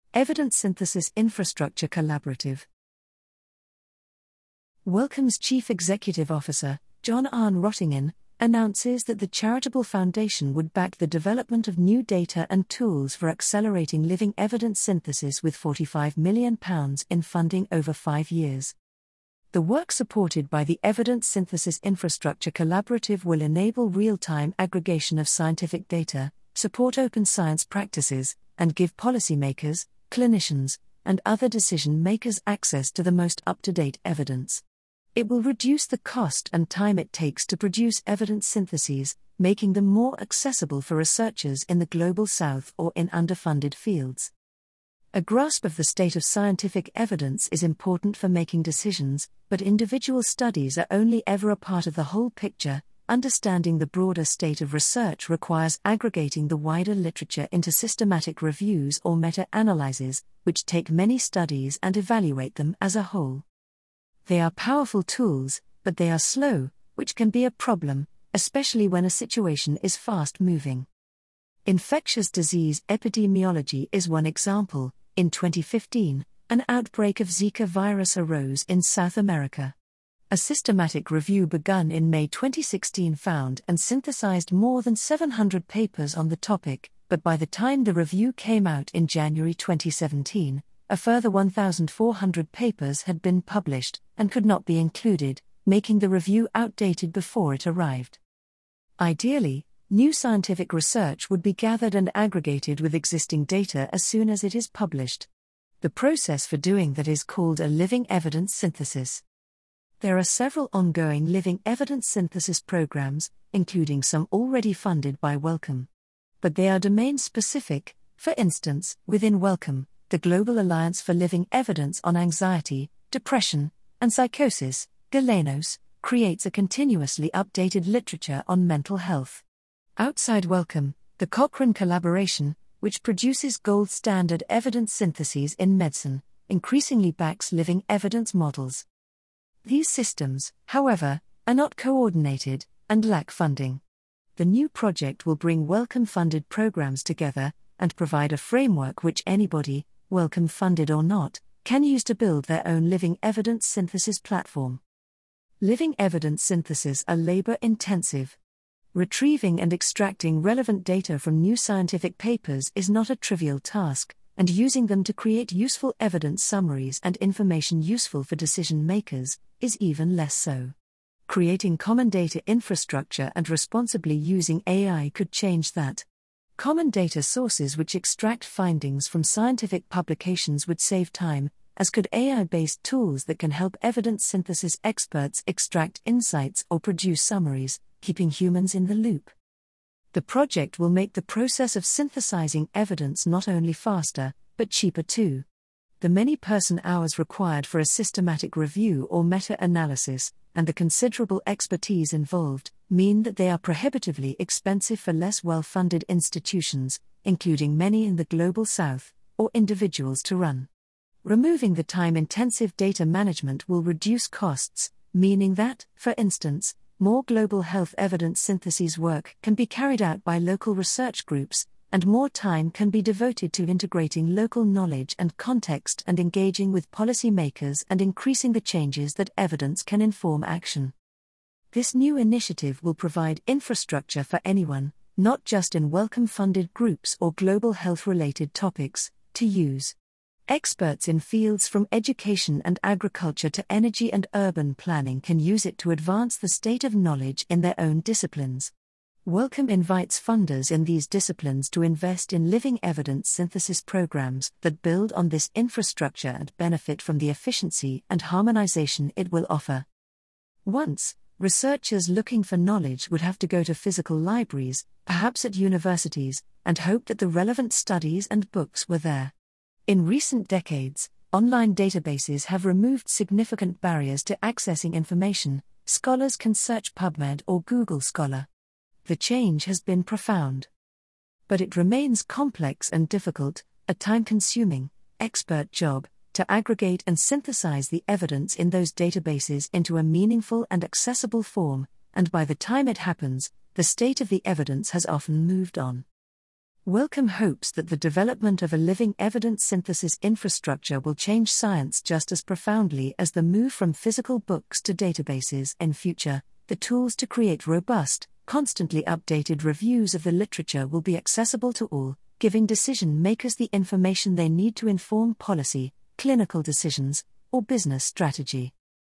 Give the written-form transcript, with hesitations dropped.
Evidence Synthesis Infrastructure Collaborative. Wellcome's Chief Executive Officer, John Arne Rottingen, announces that the charitable foundation would back the development of new data and tools for accelerating living evidence synthesis with £45 million in funding over 5 years. The work supported by the Evidence Synthesis Infrastructure Collaborative will enable real-time aggregation of scientific data, support open science practices, and give policymakers, clinicians, and other decision-makers access to the most up-to-date evidence. It will reduce the cost and time it takes to produce evidence syntheses, making them more accessible for researchers in the Global South or in underfunded fields. A grasp of the state of scientific evidence is important for making decisions, but individual studies are only ever a part of the whole picture. Understanding the broader state of research requires aggregating the wider literature into systematic reviews or meta-analyses, which take many studies and evaluate them as a whole. They are powerful tools, but they are slow, which can be a problem, especially when a situation is fast-moving. Infectious disease epidemiology is one example. In 2015, an outbreak of Zika virus arose in South America. A systematic review begun in May 2016 found and synthesized more than 700 papers on the topic, but by the time the review came out in January 2017, a further 1,400 papers had been published and could not be included, making the review outdated before it arrived. Ideally, new scientific research would be gathered and aggregated with existing data as soon as it is published. The process for doing that is called a living evidence synthesis. There are several ongoing living evidence synthesis programs, including some already funded by Wellcome. But they are domain-specific. For instance, within Wellcome, the Global Alliance for Living Evidence on Anxiety, Depression, and Psychosis, GALENOS, creates a continuously updated literature on mental health. Outside Wellcome, the Cochrane Collaboration, which produces gold-standard evidence syntheses in medicine, increasingly backs living evidence models. These systems, however, are not coordinated and lack funding. The new project will bring Wellcome-funded programs together and provide a framework which anybody, Wellcome-funded or not, can use to build their own living evidence synthesis platform. Living evidence syntheses are labor-intensive. Retrieving and extracting relevant data from new scientific papers is not a trivial task, and using them to create useful evidence summaries and information useful for decision-makers is even less so. Creating common data infrastructure and responsibly using AI could change that. Common data sources which extract findings from scientific publications would save time, as could AI-based tools that can help evidence synthesis experts extract insights or produce summaries, keeping humans in the loop. The project will make the process of synthesizing evidence not only faster, but cheaper too. The many person-hours required for a systematic review or meta-analysis, and the considerable expertise involved, mean that they are prohibitively expensive for less well-funded institutions, including many in the Global South, or individuals to run. Removing the time-intensive data management will reduce costs, meaning that, for instance, more global health evidence synthesis work can be carried out by local research groups, and more time can be devoted to integrating local knowledge and context and engaging with policymakers and increasing the changes that evidence can inform action. This new initiative will provide infrastructure for anyone, not just in Wellcome-funded groups or global health-related topics, to use. Experts in fields from education and agriculture to energy and urban planning can use it to advance the state of knowledge in their own disciplines. Wellcome invites funders in these disciplines to invest in living evidence synthesis programs that build on this infrastructure and benefit from the efficiency and harmonization it will offer. Once, researchers looking for knowledge would have to go to physical libraries, perhaps at universities, and hope that the relevant studies and books were there. In recent decades, online databases have removed significant barriers to accessing information. Scholars can search PubMed or Google Scholar. The change has been profound. But it remains complex and difficult, a time-consuming, expert job, to aggregate and synthesize the evidence in those databases into a meaningful and accessible form, and by the time it happens, the state of the evidence has often moved on. Wellcome hopes that the development of a living evidence synthesis infrastructure will change science just as profoundly as the move from physical books to databases. In future, the tools to create robust, constantly updated reviews of the literature will be accessible to all, giving decision makers the information they need to inform policy, clinical decisions, or business strategy.